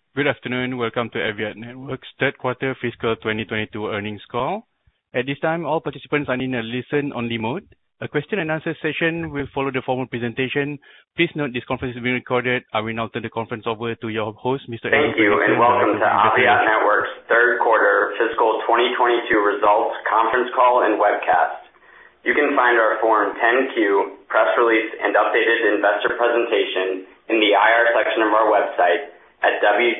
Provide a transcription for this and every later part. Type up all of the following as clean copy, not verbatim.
Good afternoon. Welcome to Aviat Networks' third quarter fiscal 2022 earnings call. At this time, all participants are in a listen-only mode. A question and answer session will follow the formal presentation. Please note this conference is being recorded. I will now turn the conference over to your host, Mr. Thank you, and welcome to Aviat Networks' third quarter fiscal 2022 results conference call and webcast. You can find our Form 10-Q, press release, and updated investor presentation in the IR section of our website at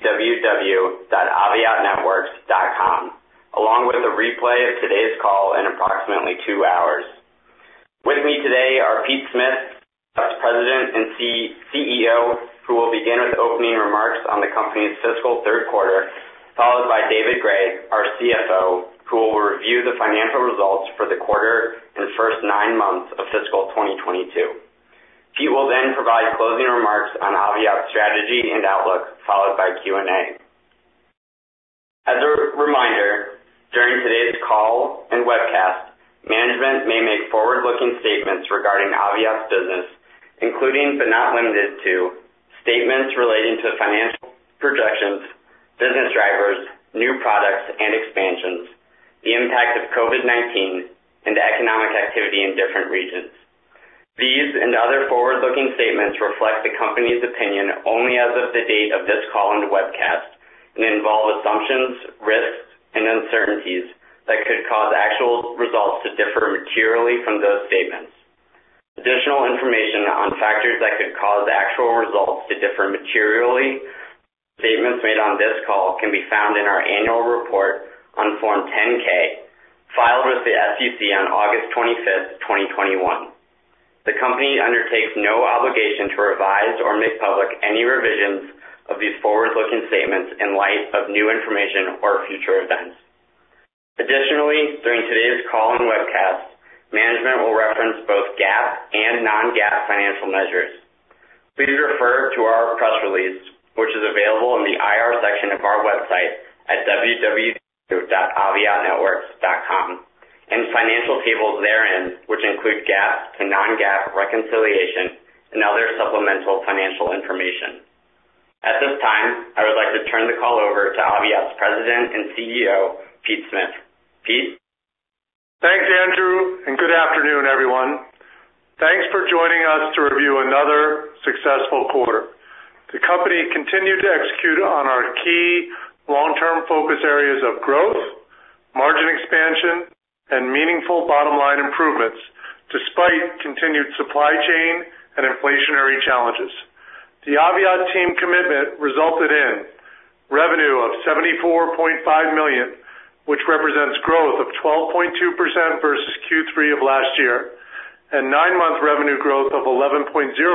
www.aviatnetworks.com, along with a replay of today's call in approximately 2 hours. With me today are Pete Smith, President and CEO, who will begin with opening remarks on the company's fiscal third quarter, followed by David Gray, our CFO, who will review the financial results for the quarter and first 9 months of fiscal 2022. Pete will then provide closing remarks on Aviat's strategy and outlook, followed by Q&A. As a reminder, during today's call and webcast, management may make forward-looking statements regarding Aviat's business, including but not limited to statements relating to financial projections, business drivers, new products and expansions, the impact of COVID-19, and economic activity in different regions. These and other forward-looking statements reflect the company's opinion only as of the date of this call and webcast and involve assumptions, risks, and uncertainties that could cause actual results to differ materially from those statements. Additional information on factors that could cause actual results to differ materially from statements made on this call can be found in our annual report on Form 10-K, filed with the SEC on August 25th, 2021. The company undertakes no obligation to revise or make public any revisions of these forward-looking statements in light of new information or future events. Additionally, during today's call and webcast, management will reference both GAAP and non-GAAP financial measures. Please refer to our press release, which is available in the IR section of our website at www.aviatnetworks.com. and financial tables therein, which include GAAP to non-GAAP reconciliation and other supplemental financial information. At this time, I would like to turn the call over to Aviat's President and CEO, Pete Smith. Pete? Thanks, Andrew, and good afternoon, everyone. Thanks for joining us to review another successful quarter. The company continued to execute on our key long-term focus areas of growth, margin expansion, and meaningful bottom-line improvements, despite continued supply chain and inflationary challenges. The Aviat team commitment resulted in revenue of $74.5 million, which represents growth of 12.2% versus Q3 of last year, and 9-month revenue growth of 11.0%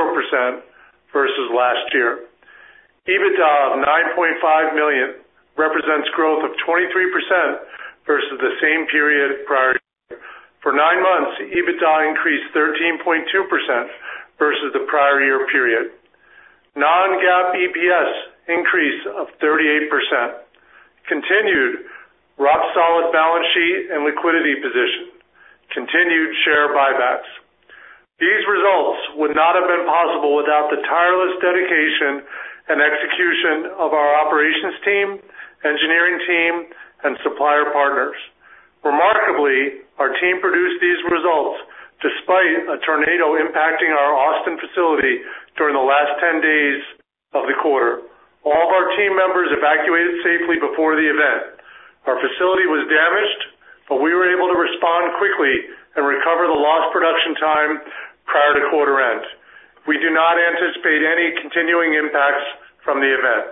versus last year. EBITDA of $9.5 million represents growth of 23% versus the same period prior year. For 9 months, EBITDA increased 13.2% versus the prior year period. Non-GAAP EPS increase of 38%. Continued rock-solid balance sheet and liquidity position. Continued share buybacks. These results would not have been possible without the tireless dedication and execution of our operations team, engineering team, and supplier partners. Remarkably, our team produced these results despite a tornado impacting our Austin facility during the last 10 days of the quarter. All of our team members evacuated safely before the event. Our facility was damaged, but we were able to respond quickly and recover the lost production time prior to quarter end. We do not anticipate any continuing impacts from the event.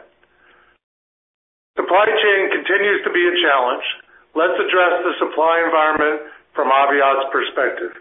Supply chain continues to be a challenge. Let's address the supply environment from Aviat's perspective.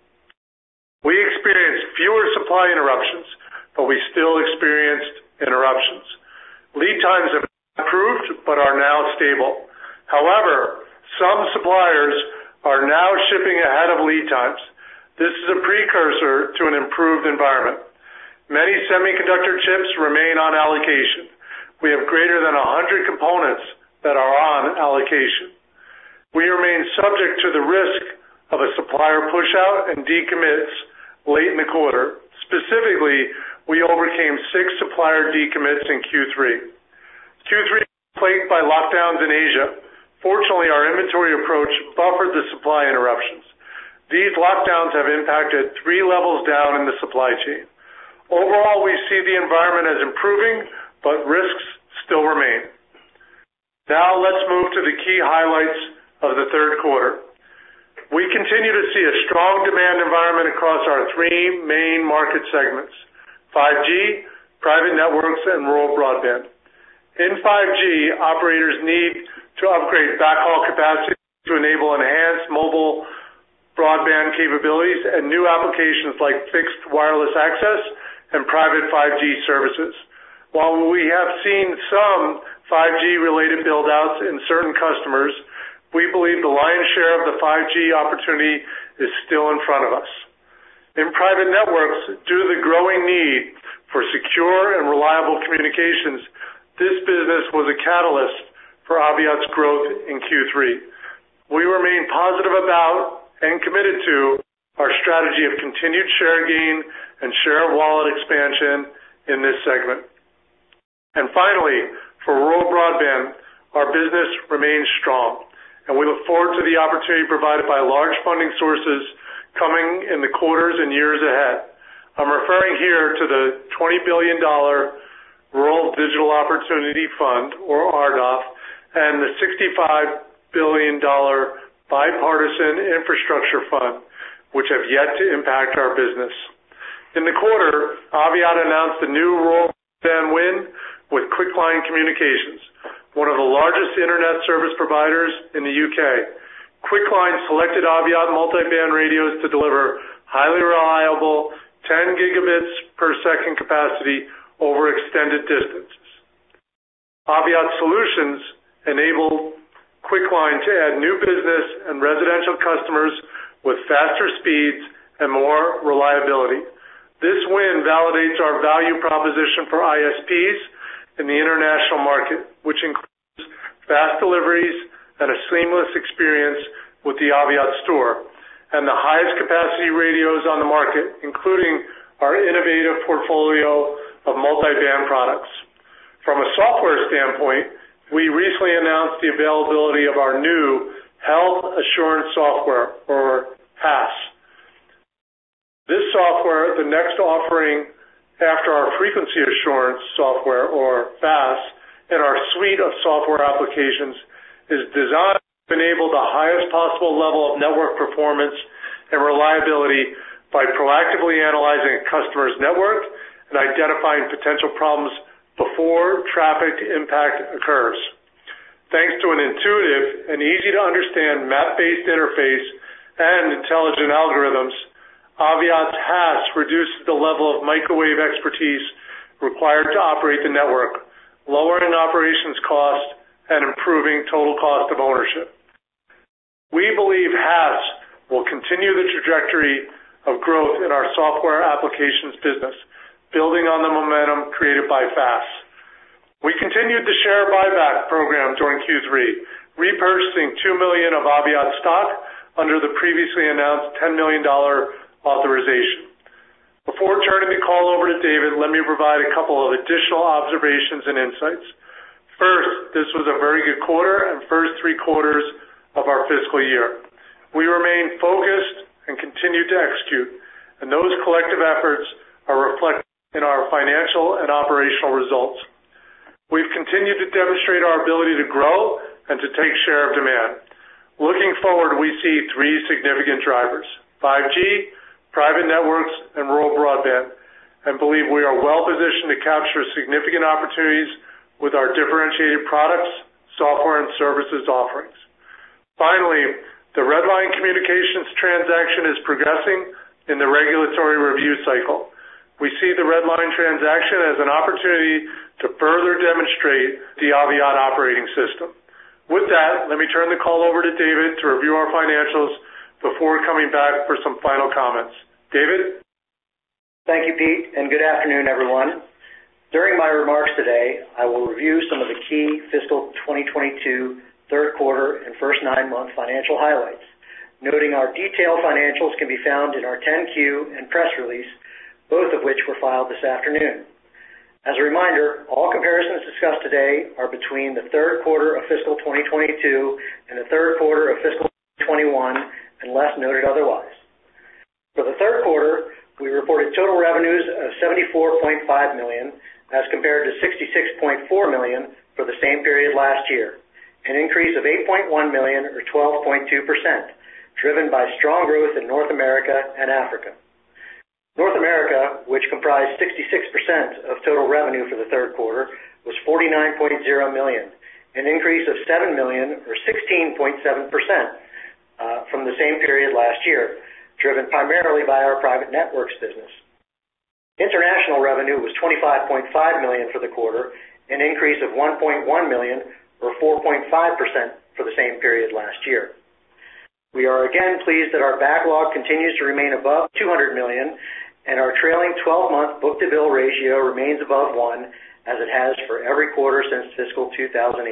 We experienced fewer supply interruptions, but we still experienced interruptions. Lead times have improved but are now stable. However, some suppliers are now shipping ahead of lead times. This is a precursor to an improved environment. Many semiconductor chips remain on allocation. We have greater than 100 components that are on allocation. We remain subject to the risk of a supplier pushout and decommits late in the quarter. Specifically, we overcame 6 supplier decommits in Q3. Q3 was plagued by lockdowns in Asia. Fortunately, our inventory approach buffered the supply interruptions. These lockdowns have impacted 3 levels down in the supply chain. Overall, we see the environment as improving, but risks still remain. Now let's move to the key highlights of the third quarter. We continue to see a strong demand environment across our 3 main market segments: 5G, private networks, and rural broadband. In 5G, operators need to upgrade backhaul capacity to enable enhanced mobile broadband capabilities and new applications like fixed wireless access and private 5G services. While we have seen some 5G-related build-outs in certain customers, we believe the lion's share of the 5G opportunity is still in front of us. In private networks, due to the growing need for secure and reliable communications, this business was a catalyst for Aviat's growth in Q3. We remain positive about and committed to our strategy of continued share gain and share of wallet expansion in this segment. And finally, for rural broadband, our business remains strong, and we look forward to the opportunity provided by large funding sources coming in the quarters and years ahead. I'm referring here to the $20 billion Rural Digital Opportunity Fund, or RDOF, and the $65 billion Bipartisan Infrastructure Fund, which have yet to impact our business. In the quarter, Aviat announced a new rural broadband win with Quickline Communications, one of the largest internet service providers in the UK. Quickline selected Aviat multiband radios to deliver highly reliable 10 gigabits per second capacity over extended distances. Aviat solutions enable Quickline to add new business and residential customers with faster speeds and more reliability. This win validates our value proposition for ISPs in the international market, which includes fast deliveries and a seamless experience with the Aviat Store, and the highest capacity radios on the market, including our innovative portfolio of multiband products. From a software standpoint, we recently announced the availability of our new Health Assurance Software, or HAS. This software, the next offering after our Frequency Assurance Software, or FAS, in our suite of software applications, is designed to enable the highest possible level of network performance and reliability by proactively analyzing a customer's network and identifying potential problems before traffic impact occurs. Thanks to an intuitive and easy-to-understand map-based interface and intelligent algorithms, Aviat's HAS reduces the level of microwave expertise required to operate the network, lowering operations cost and improving total cost of ownership. We believe HAS will continue the trajectory of growth in our software applications business, building on the momentum created by FAS. We continued the share buyback program during Q3, repurchasing $2 million of Aviat stock under the previously announced $10 million authorization. Before turning the call over to David, let me provide a couple of additional observations and insights. First, this was a very good quarter and first 3 quarters of our fiscal year. We remain focused and continue to execute, and those collective efforts are reflected in our financial and operational results. We've continued to demonstrate our ability to grow and to take share of demand. Looking forward, we see 3 significant drivers: 5G, private networks, and rural broadband, and believe we are well positioned to capture significant opportunities with our differentiated products, software, and services offerings. Finally, the Redline Communications transaction is progressing in the regulatory review cycle. We see the Redline transaction as an opportunity to further demonstrate the Aviat operating system. With that, let me turn the call over to David to review our financials before coming back for some final comments. David? Thank you, Pete, and good afternoon, everyone. During my remarks today, I will review some of the key fiscal 2022 third quarter and first 9-month financial highlights, noting our detailed financials can be found in our 10-Q and press release, both of which were filed this afternoon. As a reminder, all comparisons discussed today are between the third quarter of fiscal 2022 and the third quarter of fiscal 2021, unless noted otherwise. For the third quarter, we reported total revenues of $74.5 million as compared to $66.4 million for the same period last year, an increase of $8.1 million or 12.2%, driven by strong growth in North America and Africa. North America, which comprised 66% of total revenue for the third quarter, was $49.0 million, an increase of $7 million or 16.7% from the same period last year, driven primarily by our private networks business. International revenue was $25.5 million for the quarter, an increase of $1.1 million or 4.5% for the same period last year. We are again pleased that our backlog continues to remain above $200 million, and our trailing 12-month book-to-bill ratio remains above 1, as it has for every quarter since fiscal 2018.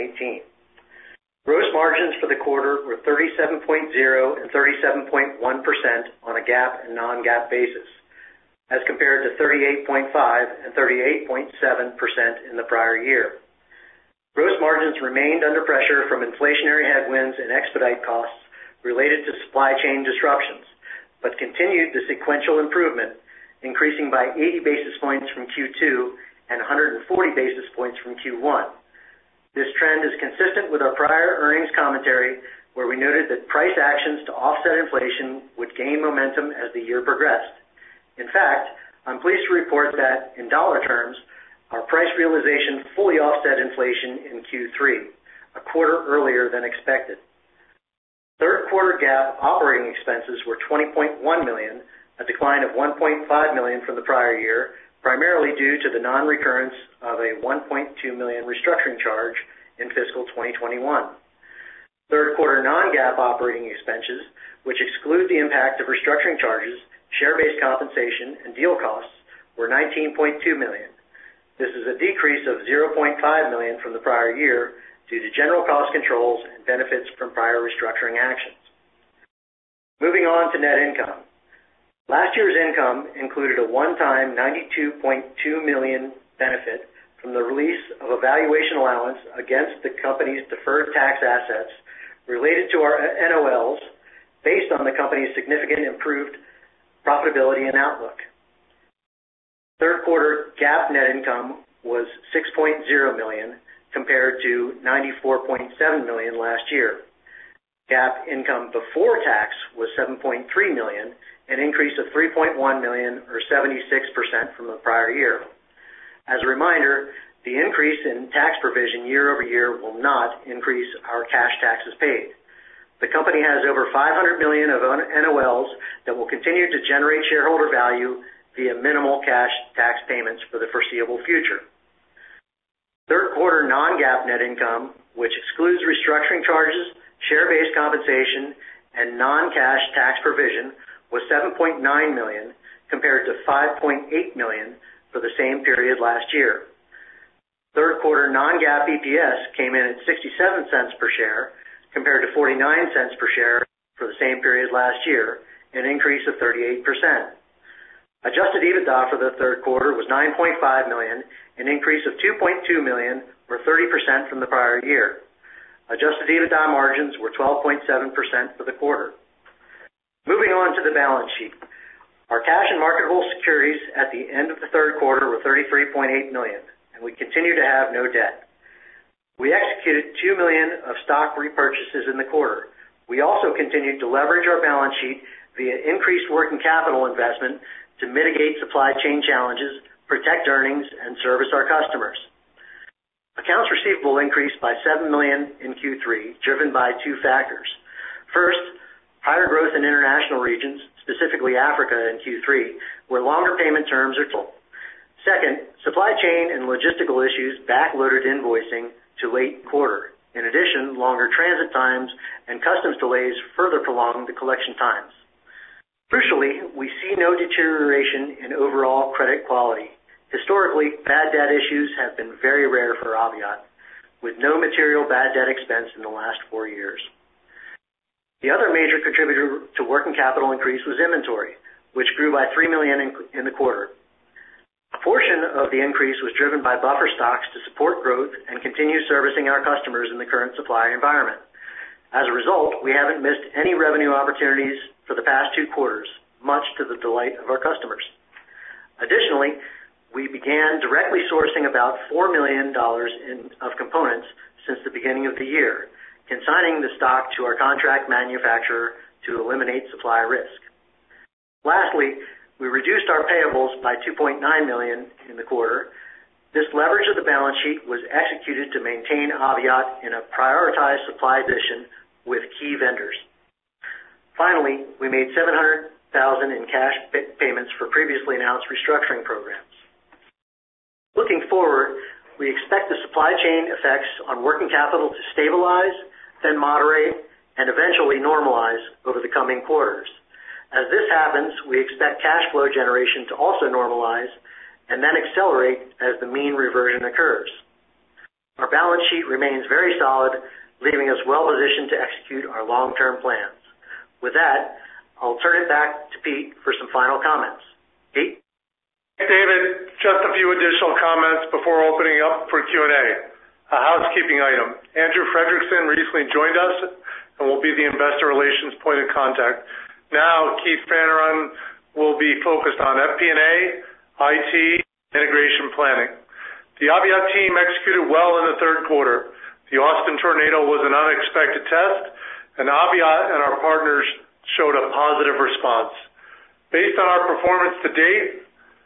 Gross margins for the quarter were 37.0% and 37.1% on a GAAP and non-GAAP basis, as compared to 38.5% and 38.7% in the prior year. Gross margins remained under pressure from inflationary headwinds and expedite costs related to supply chain disruptions, but continued the sequential improvement, increasing by 80 basis points from Q2 and 140 basis points from Q1. This trend is consistent with our prior earnings commentary, where we noted that price actions to offset inflation would gain momentum as the year progressed. In fact, I'm pleased to report that, in dollar terms, our price realization fully offset inflation in Q3, a quarter earlier than expected. Third quarter GAAP operating expenses were $20.1 million, a decline of $1.5 million from the prior year, primarily due to the non-recurrence of a $1.2 million restructuring charge in fiscal 2021. Third quarter non-GAAP operating expenses, which exclude the impact of restructuring charges, share-based compensation, and deal costs, were $19.2 million. This is a decrease of $0.5 million from the prior year due to general cost controls and benefits from prior restructuring actions. Moving on to net income. Last year's income included a one-time $92.2 million benefit from the release of a valuation allowance against the company's deferred tax assets related to our NOLs based on the company's significant improved profitability and outlook. Third quarter GAAP net income was $6.0 million compared to $94.7 million last year. GAAP income before tax was $7.3 million, an increase of $3.1 million or 76% from the prior year. As a reminder, the increase in tax provision year over year will not increase our cash taxes paid. The company has over $500 million of NOLs that will continue to generate shareholder value via minimal cash tax payments for the foreseeable future. Third quarter non-GAAP net income, which excludes restructuring charges, share-based compensation, and non-cash tax provision, was $7.9 million compared to $5.8 million for the same period last year. Third quarter non-GAAP EPS came in at 67 cents per share compared to 49 cents per share for the same period last year, an increase of 38%. Adjusted EBITDA for the third quarter was $9.5 million, an increase of $2.2 million or 30% from the prior year. Adjusted EBITDA margins were 12.7% for the quarter. Moving on to the balance sheet. Our cash and marketable securities at the end of the third quarter were $33.8 million, and we continue to have no debt. We executed $2 million of stock repurchases in the quarter. We also continued to leverage our balance sheet via increased working capital investment to mitigate supply chain challenges, protect earnings, and service our customers. Accounts receivable increased by $7 million in Q3, driven by two factors. First, higher growth in international regions, specifically Africa in Q3, where longer payment terms are told. Second, supply chain and logistical issues backloaded invoicing to late quarter. In addition, longer transit times and customs delays further prolonged the collection times. Crucially, we see no deterioration in overall credit quality. Historically, bad debt issues have been very rare for Aviat, with no material bad debt expense in the last 4 years. The other major contributor to working capital increase was inventory, which grew by $3 million in the quarter. A portion of the increase was driven by buffer stocks to support growth and continue servicing our customers in the current supply environment. As a result, we haven't missed any revenue opportunities for the past 2 quarters, much to the delight of our customers. Additionally, we began directly sourcing about $4 million of components since the beginning of the year, consigning the stock to our contract manufacturer to eliminate supply risk. Lastly, we reduced our payables by $2.9 million in the quarter. This leverage of the balance sheet was executed to maintain Aviat in a prioritized supply position with key vendors. Finally, we made $700,000 in cash payments for previously announced restructuring programs. Looking forward, we expect the supply chain effects on working capital to stabilize, then moderate, and eventually normalize over the coming quarters. As this happens, we expect cash flow generation to also normalize and then accelerate as the mean reversion occurs. Our balance sheet remains very solid, leaving us well positioned to execute our long-term plans. With that, I'll turn it back to Pete for some final comments. Pete? David, just a few additional comments before opening up for Q&A. A housekeeping item. Andrew Fredrickson recently joined us and will be the investor relations point of contact. Now, Keith Fanneron will be focused on FP&A, IT, integration planning. The Aviat team executed well in the third quarter. The Austin tornado was an unexpected test, and Aviat and our partners showed a positive response. Based on our performance to date,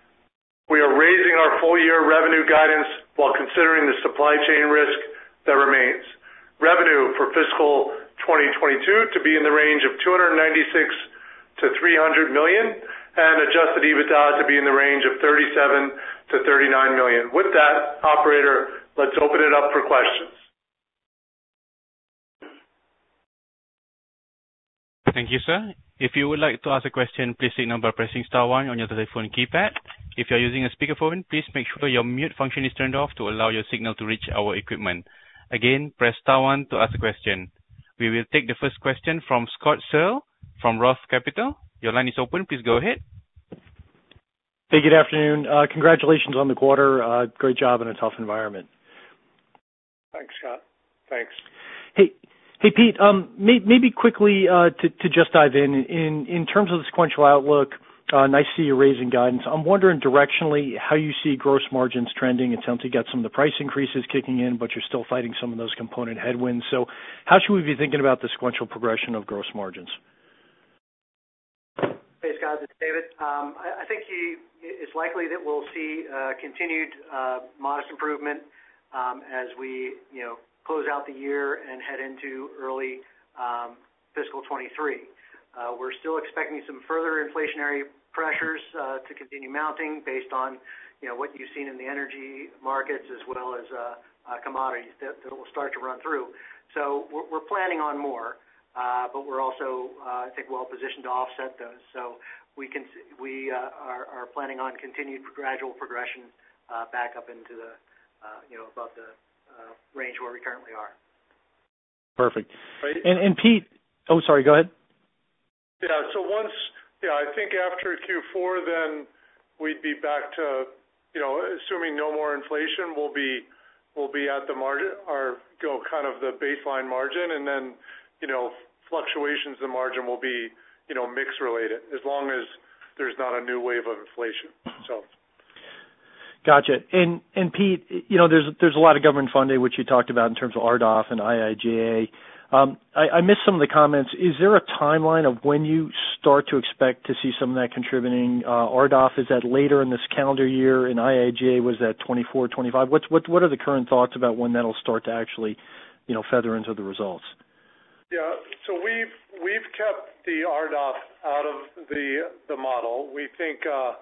we are raising our full-year revenue guidance while considering the supply chain risk that remains. Revenue for fiscal 2022 to be in the range of $296 to $300 million, and adjusted EBITDA to be in the range of $37 to $39 million. With that, operator, let's open it up for questions. Thank you, sir. If you would like to ask a question, please signal by pressing star 1 on your telephone keypad. If you are using a speakerphone, please make sure your mute function is turned off to allow your signal to reach our equipment. Again, press star 1 to ask a question. We will take the first question from Scott Searle from Roth Capital. Your line is open. Please go ahead. Hey, good afternoon. Congratulations on the quarter. Great job in a tough environment. Thanks, Scott. Thanks. Hey, Pete. Maybe quickly to just dive in terms of the sequential outlook. Nice to see you raising guidance. I'm wondering directionally how you see gross margins trending. It sounds like you got some of the price increases kicking in, but you're still fighting some of those component headwinds. So, how should we be thinking about the sequential progression of gross margins? Hey, Scott, it's David. I think it's likely that we'll see continued modest improvement as we, close out the year and head into early fiscal 23. We're still expecting some further inflationary pressures to continue mounting based on, what you've seen in the energy markets as well as commodities that will start to run through. So we're planning on more, but we're also, I think, well positioned to offset those. So we are planning on continued gradual progression back up into the, above the range where we currently are. Perfect. Right. And Pete, oh, sorry, go ahead. Yeah. So I think after Q4, then we'd be back to, assuming no more inflation, we'll be at the margin, kind of the baseline margin, and then, fluctuations in margin will be, mix related, as long as there's not a new wave of inflation. So. Gotcha. And Pete, there's a lot of government funding, which you talked about in terms of RDOF and IIJA. I missed some of the comments. Is there a timeline of when you start to expect to see some of that contributing? RDOF, is that later in this calendar year, and IIJA, was that 24, 25? What are the current thoughts about when that'll start to actually, feather into the results? Yeah. So we've kept the RDOF out of the model. We think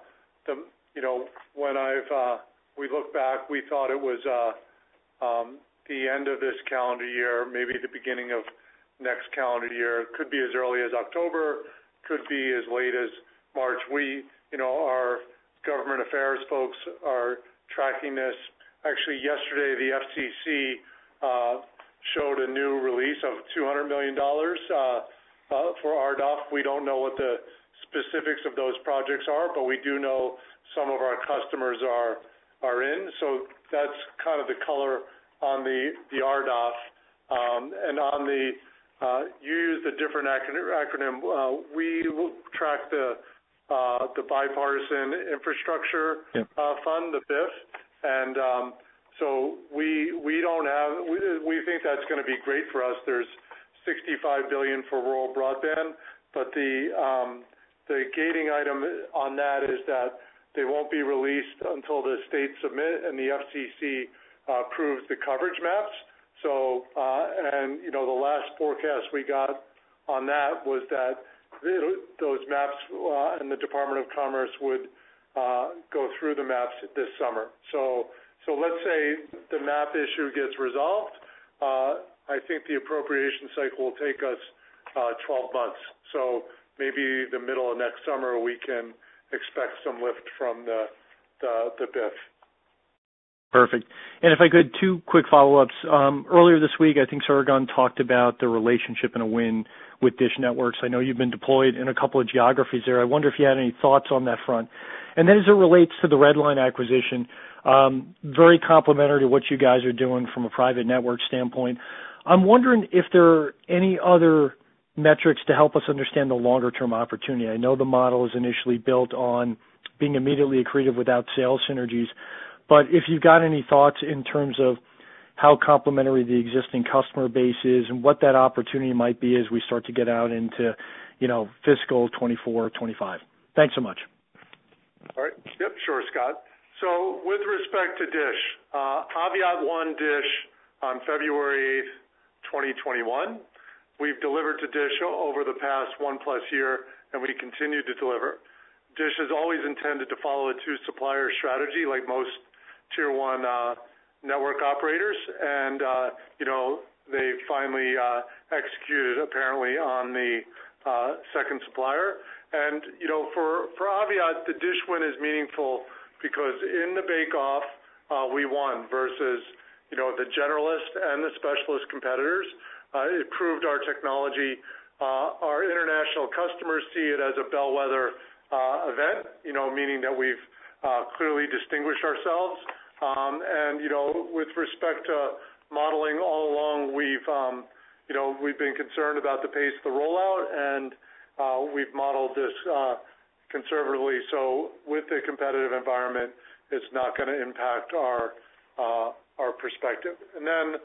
when we look back, we thought it was the end of this calendar year, maybe the beginning of next calendar year. Could be as early as October, could be as late as March. Our government affairs folks are tracking this. Actually, yesterday the FCC showed a new release of $200 million for RDOF. We don't know what the specifics of those projects are, but we do know some of our customers are in. So that's kind of the color on the RDOF. And on the you used a different acronym. We track the bipartisan infrastructure fund, the BIF, and so we don't have. We think that's going to be great for us. There's $65 billion for rural broadband, but the gating item on that is that they won't be released until the states submit and the FCC approves the coverage maps. So, and the last forecast we got on that was that those maps and the Department of Commerce would go through the maps this summer. So let's say the map issue gets resolved. I think the appropriation cycle will take us 12 months. So maybe the middle of next summer we can expect some lift from the BIF. Perfect. And if I could, 2 quick follow-ups. Earlier this week, I think Ceragon talked about the relationship and a win with Dish Networks. I know you've been deployed in a couple of geographies there. I wonder if you had any thoughts on that front. And then as it relates to the Redline acquisition, very complimentary to what you guys are doing from a private network standpoint. I'm wondering if there are any other metrics to help us understand the longer-term opportunity. I know the model is initially built on being immediately accretive without sales synergies, but if you've got any thoughts in terms of how complementary the existing customer base is and what that opportunity might be as we start to get out into, fiscal 24, 25. Thanks so much. All right. Yep, sure, Scott. So with respect to Dish, Aviat won Dish on February 8th, 2021. We've delivered to Dish over the past 1+ year, and we continue to deliver. Dish has always intended to follow a 2-supplier strategy like most Tier 1 network operators, and, they finally executed apparently on the second supplier. And, for Aviat, the Dish win is meaningful because in the bake-off, we won versus, the generalist and the specialist competitors. It proved our technology. Our international customers see it as a bellwether event, meaning that we've clearly distinguished ourselves. And, with respect to modeling all along, we've been concerned about the pace of the rollout, and we've modeled this conservatively. So with the competitive environment, it's not going to impact our perspective. And then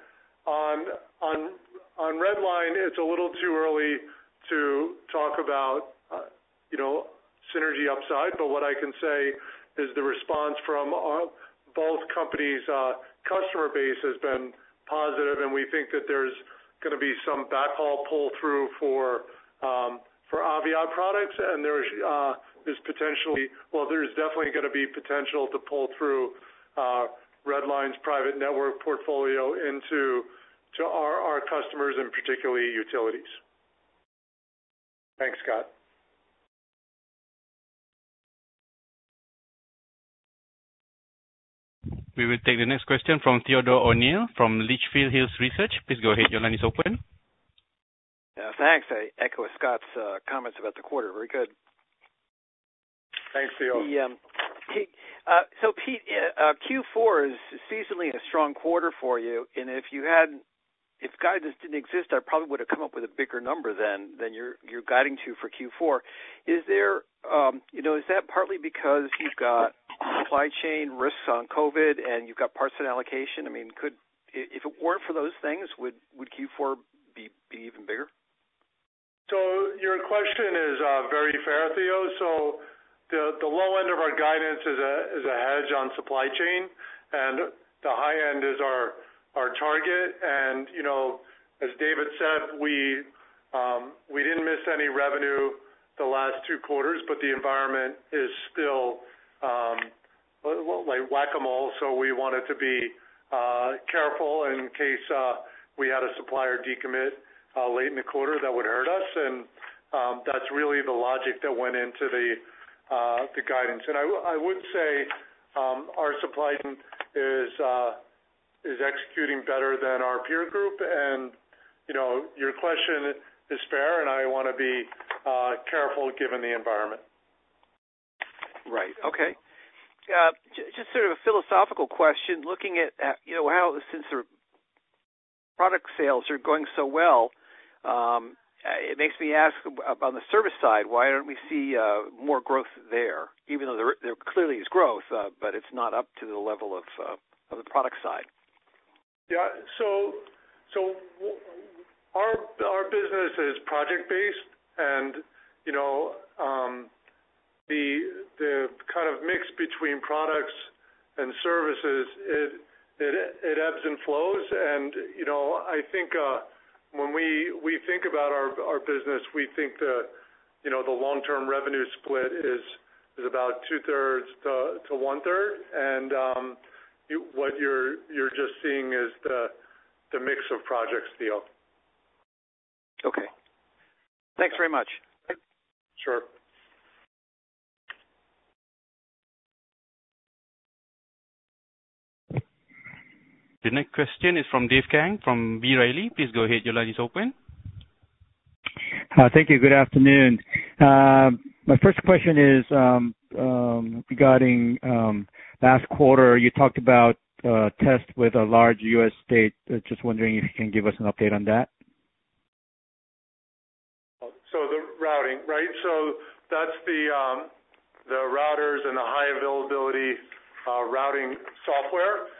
on Redline, it's a little too early to talk about, synergy upside, but what I can say is the response from both companies' customer base has been positive, and we think that there's going to be some backhaul pull-through for Aviat products, and there's definitely going to be potential to pull through Redline's private network portfolio into our customers, and particularly utilities. Thanks, Scott. We will take the next question from Theodore O'Neill from Litchfield Hills Research. Please go ahead. Your line is open. Thanks. I echo Scott's comments about the quarter. Very good. Thanks, Theo. So, Pete, Q4 is seasonally a strong quarter for you, and if guidance didn't exist, I probably would have come up with a bigger number than you're guiding to for Q4. Is there, is that partly because you've got supply chain risks on COVID and you've got parts and allocation? I mean, if it weren't for those things, would Q4 be even bigger? So your question is very fair, Theo. So the low end of our guidance is a hedge on supply chain, and the high end is our target. And as David said, we didn't miss any revenue the last 2 quarters, but the environment is still like whack-a-mole. So we wanted to be careful in case we had a supplier decommit late in the quarter that would hurt us, and that's really the logic that went into the guidance. And I would say our supply chain is executing better than our peer group, and your question is fair, and I want to be careful given the environment. Right. Okay. just sort of a philosophical question, looking at how, since the product sales are going so well, it makes me ask on the service side, why don't we see more growth there? Even though there clearly is growth, but it's not up to the level of the product side. Yeah. So our business is project based, and the kind of mix between products and services, it ebbs and flows. And I think when we think about our business, we think the long-term revenue split is about 2/3 to 1/3, and what you're just seeing is the mix of projects, Theo. Okay. Thanks very much. Sure. The next question is from Dave Kang from B. Riley. Please go ahead. Your line is open. Thank you. Good afternoon. My first question is regarding last quarter. You talked about test with a large U.S. state. Just wondering if you can give us an update on that. So the routing, right? So that's the routers and the high availability routing software.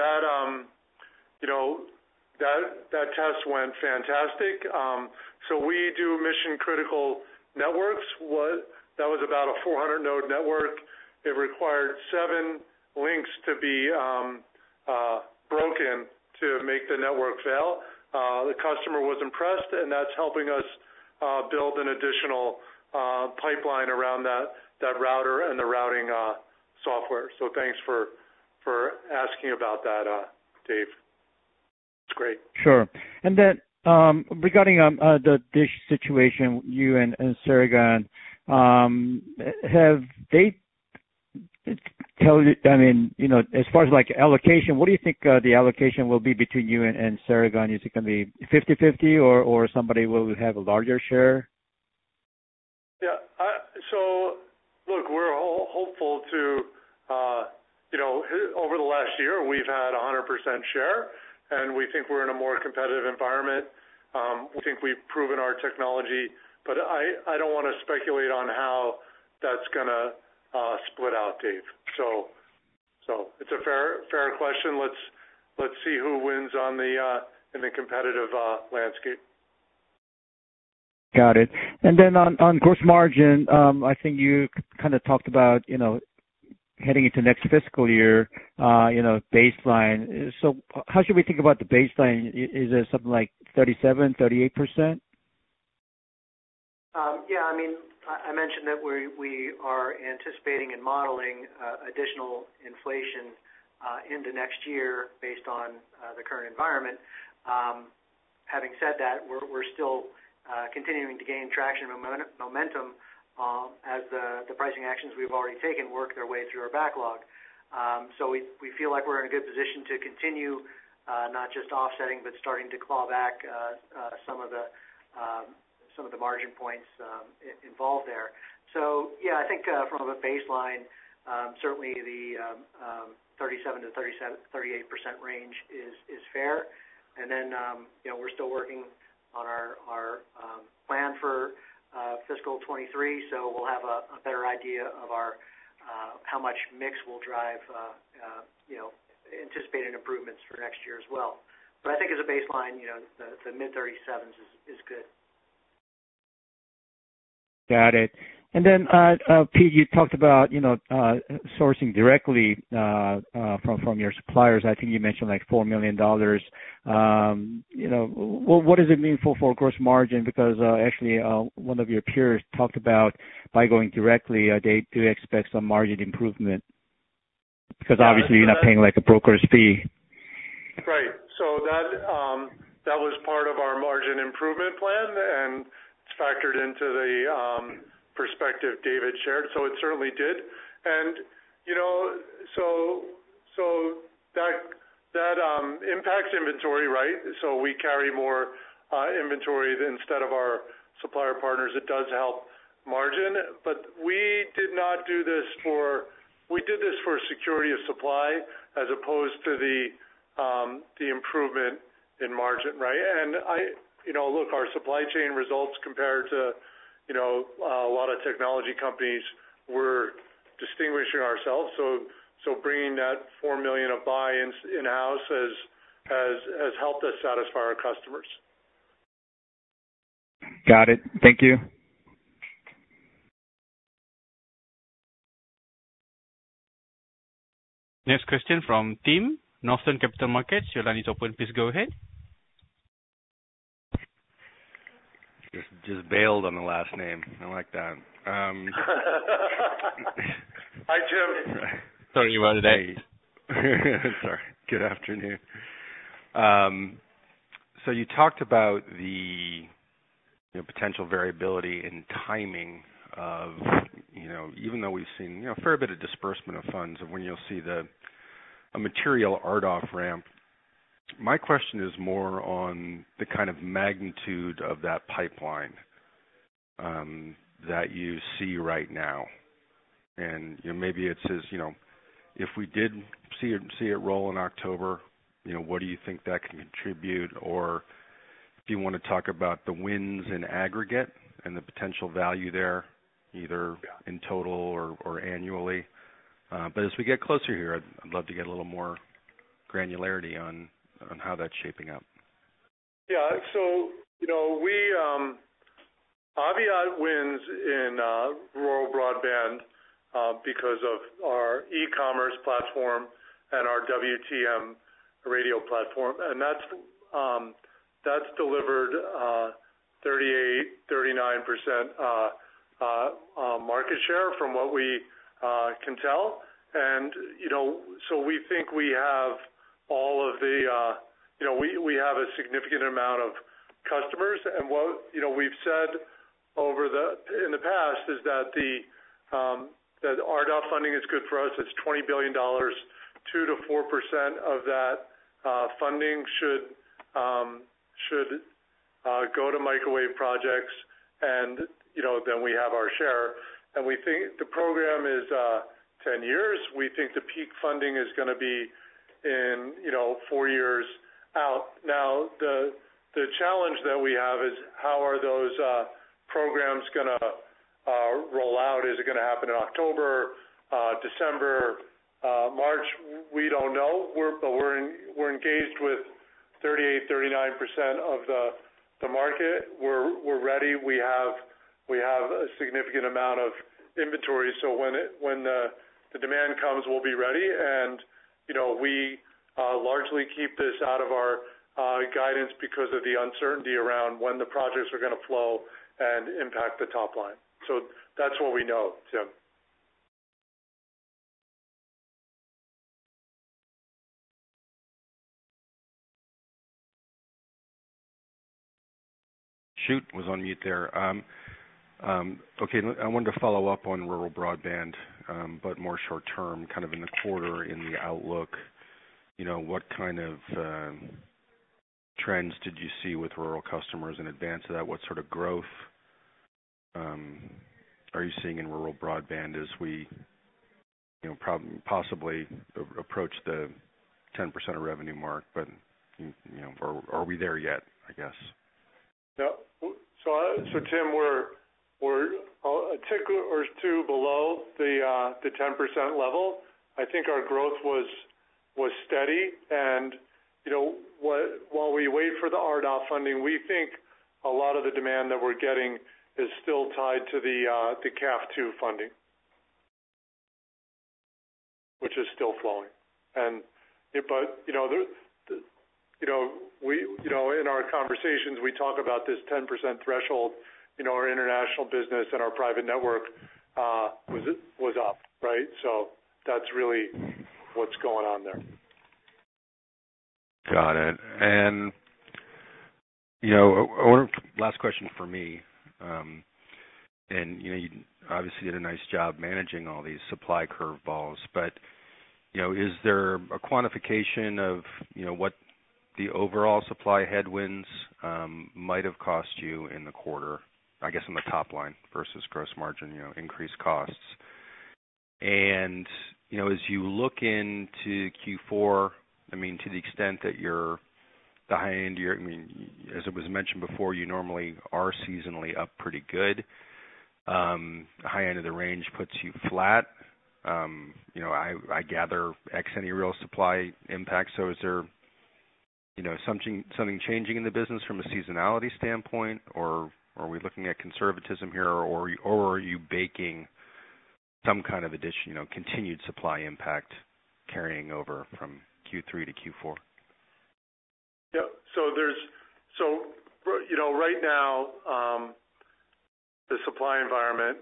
That test went fantastic. So we do mission critical networks. That was about a 400 node network. It required 7 links to be broken to make the network fail. The customer was impressed, and that's helping us build an additional pipeline around that router and the routing software. So thanks for asking about that, Dave. It's great. Sure. And then regarding the DISH situation, you and Ceragon, have they tell you, as far as like allocation, what do you think the allocation will be between you and Ceragon? Is it going to be 50-50 or somebody will have a larger share? Yeah. So look, we're hopeful to, over the last year, we've had 100% share, and we think we're in a more competitive environment. We think we've proven our technology, but I don't want to speculate on how that's going to split out, Dave. So it's a fair question. Let's see who wins in the competitive landscape. Got it. And then on gross margin, I think you kind of talked about heading into next fiscal year, baseline. So how should we think about the baseline? Is it something like 37%, 38%? Yeah, I mentioned that we are anticipating and modeling additional inflation into next year based on the current environment. Having said that, we're still continuing to gain traction and momentum as the pricing actions we've already taken work their way through our backlog. So we feel like we're in a good position to continue not just offsetting, but starting to claw back some of the margin points involved there. So yeah, I think from a baseline, certainly the 37 to 38% range is fair. And then we're still working on our plan for fiscal 23, so we'll have a better idea of our how much mix will drive anticipated improvements for next year as well. But I think as a baseline, the mid 37s is good. Got it. And then, Pete, you talked about, sourcing directly from your suppliers. I think you mentioned like $4 million. What does it mean for gross margin? Because actually, one of your peers talked about by going directly, they do expect some margin improvement. Because obviously you're not paying like a broker's fee. Right. So that was part of our margin improvement plan, and it's factored into the perspective David shared, so it certainly did. And so that impacts inventory, right? So we carry more inventory instead of our supplier partners. It does help margin, but we did not do this we did this for security of supply as opposed to the improvement in margin, right? And look, our supply chain results compared to, a lot of technology companies, we're distinguishing ourselves. So bringing that $4 million of buy-ins in-house has helped us satisfy our customers. Got it. Thank you. Next question from Tim, Northern Capital Markets. Your line is open. Please go ahead. Just bailed on the last name. I like that. Hi, Tim. Sorry about that. Sorry. Good afternoon. So you talked about the potential variability in timing of, even though we've seen a fair bit of disbursement of funds, of when you'll see a material RDOF ramp. My question is more on the kind of magnitude of that pipeline that you see right now, and maybe it says, if we did see it roll in October, what do you think that can contribute? Or if you want to talk about the wins in aggregate and the potential value there, either in total or annually. But as we get closer here, I'd love to get a little more granularity on how that's shaping up. Yeah, so, we Aviat wins in rural broadband because of our e-commerce platform and our WTM radio platform, and that's delivered 38-39% market share from what we can tell, and so we think we have all of the we have a significant amount of customers, and what we've said in the past is that that RDOF funding is good for us. It's $20 billion. 2 to 4% of that funding should go to microwave projects, and then we have our share. And we think the program is 10 years. We think the peak funding is going to be in 4 years out. Now the challenge that we have is how are those programs going to roll out? Is it going to happen in October, December, March? We don't know. We're engaged with 38-39% of the market. We're ready. We have a significant amount of inventory. So when the demand comes, we'll be ready. And we largely keep this out of our guidance because of the uncertainty around when the projects are going to flow and impact the top line. So that's what we know, Tim. Shoot, was on mute there. Okay, I wanted to follow up on rural broadband, but more short term, kind of in the quarter, in the outlook. What kind of trends did you see with rural customers in advance of that? What sort of growth are you seeing in rural broadband as we, possibly approach the 10% of revenue mark? But are we there yet? I guess. Yeah. So Tim, we're a tick or two below the 10% level. I think our growth was steady, and while we wait for the RDOF funding, we think a lot of the demand that we're getting is still tied to the CAF II funding, which is still flowing. We in our conversations we talk about this 10% threshold. Our international business and our private network was up, right? So that's really what's going on there. Got it. And last question for me. And you obviously did a nice job managing all these supply curveballs, but is there a quantification of what the overall supply headwinds might have cost you in the quarter? I guess on the top line versus gross margin, increased costs. And as you look into Q4, I mean, to the extent that you're the high end, as it was mentioned before, you normally are seasonally up pretty good. The high end of the range puts you flat. I gather X any real supply impact. So is there, something changing in the business from a seasonality standpoint, or are we looking at conservatism here, or are you baking some kind of addition, continued supply impact carrying over from Q3 to Q4? Yeah. Right now, the supply environment,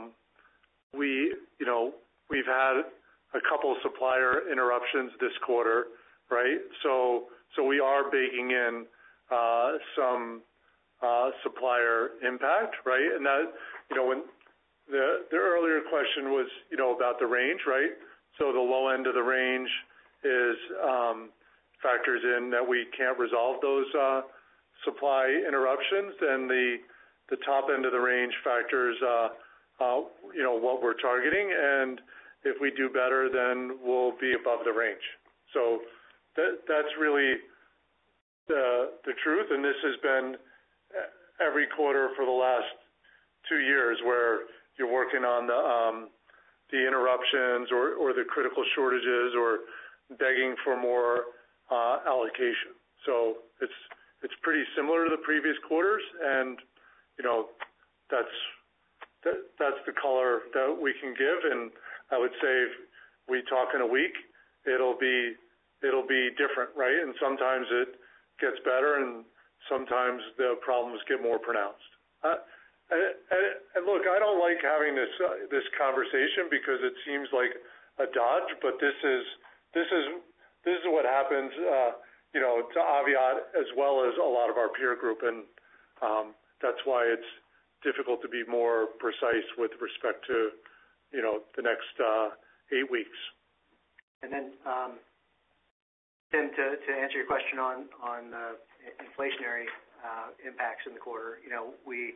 we've had a couple supplier interruptions this quarter, right? So we are baking in some supplier impact, right? And that, when the earlier question was, about the range, right? So the low end of the range is factors in that we can't resolve those supply interruptions, and the top end of the range factors what we're targeting, and if we do better, then we'll be above the range. So that's really the truth, and this has been every quarter for the last 2 years, where you're working on the interruptions or the critical shortages or begging for more allocation. So it's pretty similar to the previous quarters, and that's the color that we can give. And I would say if we talk in a week, it'll be different, right? And sometimes it gets better, and sometimes the problems get more pronounced. And look, I don't like having this conversation because it seems like a dodge, but this is what happens, to Aviat as well as a lot of our peer group, and that's why it's difficult to be more precise with respect to, the next 8 weeks. And then, Tim, to answer your question on inflationary impacts in the quarter, we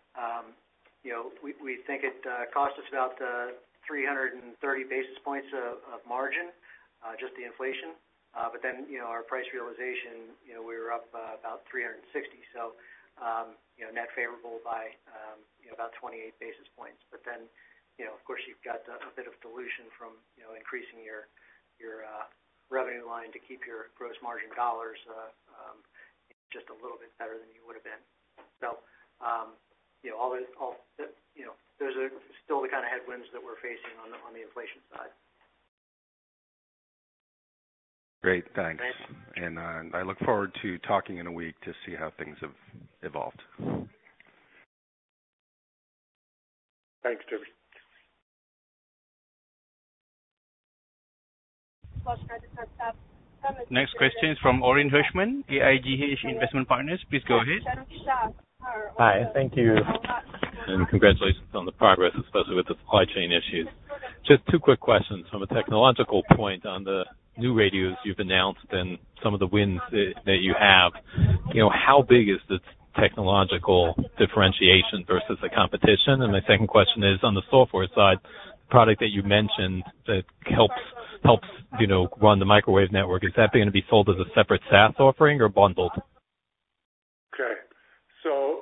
think it cost us about 330 basis points of margin, just the inflation. But then, our price realization, we were up about 360. So, net favorable by about 28 basis points. But then, of course, you've got a bit of dilution from increasing your revenue line to keep your gross margin dollars just a little bit better than you would have been. So, those are still the kind of headwinds that we're facing on the inflation side. Great, thanks. And I look forward to talking in a week to see how things have evolved. Thanks, Timmy. Next question is from Orin Hirschman, AIGH Investment Partners. Please go ahead. Hi, thank you, and congratulations on the progress, especially with the supply chain issues. Just 2 quick questions from a technological point on the new radios you've announced and some of the wins that you have. How big is the technological differentiation versus the competition? And my second question is on the software side, the product that you mentioned that helps run the microwave network. Is that going to be sold as a separate SaaS offering or bundled? Okay. So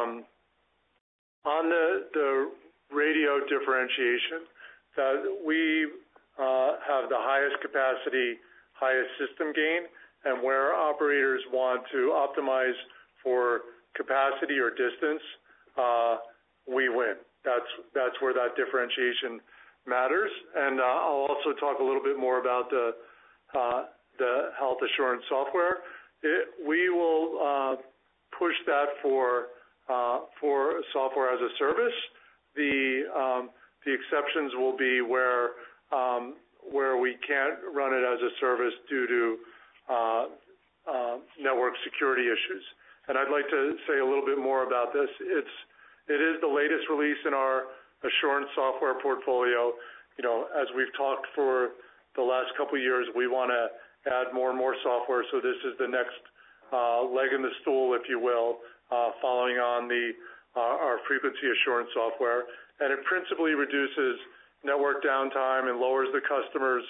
on the radio differentiation, that we have the highest capacity, highest system gain, and where operators want to optimize for capacity or distance, we win. That's where that differentiation matters. And I'll also talk a little bit more about the health assurance software. We will push that for software as a service. The exceptions will be where we can't run it as a service due to network security issues. And I'd like to say a little bit more about this. It is the latest release in our assurance software portfolio. As we've talked for the last couple of years, we want to add more and more software. So this is the next leg in the stool, if you will, following on our frequency assurance software. And it principally reduces network downtime and lowers the customer's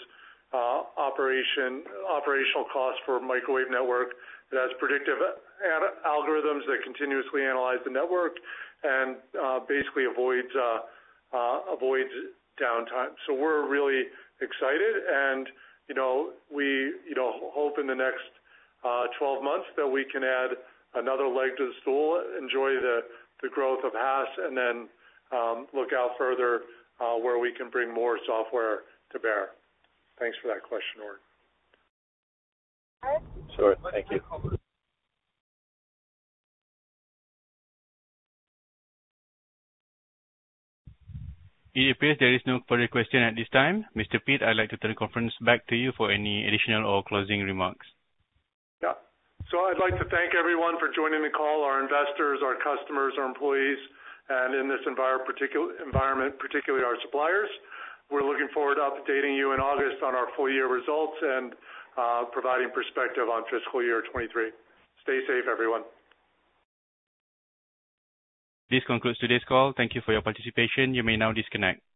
operational costs for microwave network. It has predictive algorithms that continuously analyze the network and basically avoids downtime. So we're really excited, and we hope in the next 12 months that we can add another leg to the stool, enjoy the growth of HAS, and then look out further where we can bring more software to bear. Thanks for that question, Ord. Sure, thank you. It appears there is no further question at this time. Mr. Pete, I'd like to turn the conference back to you for any additional or closing remarks. Yeah. So I'd like to thank everyone for joining the call, our investors, our customers, our employees, and in this environment, particularly our suppliers. We're looking forward to updating you in August on our full year results and providing perspective on fiscal year 23. Stay safe, everyone. This concludes today's call. Thank you for your participation. You may now disconnect.